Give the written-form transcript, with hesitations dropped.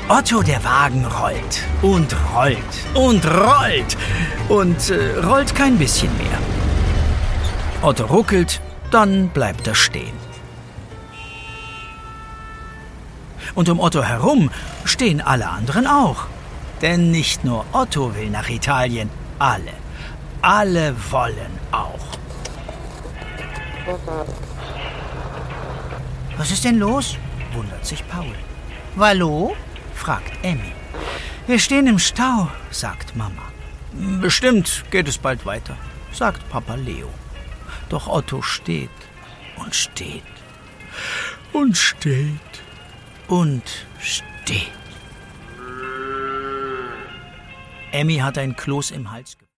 Otto, der Wagen rollt und rollt und rollt und rollt kein bisschen mehr. Otto ruckelt, dann bleibt er stehen. Und um Otto herum stehen alle anderen auch. Denn nicht nur Otto will nach Italien, alle wollen auch. Was ist denn los? Wundert sich Paul. Wallo? Fragt Emmy. Wir stehen im Stau, sagt Mama. Bestimmt geht es bald weiter, sagt Papa Leo. Doch Otto steht und steht und steht und steht. Emmy hat ein Kloß im Hals.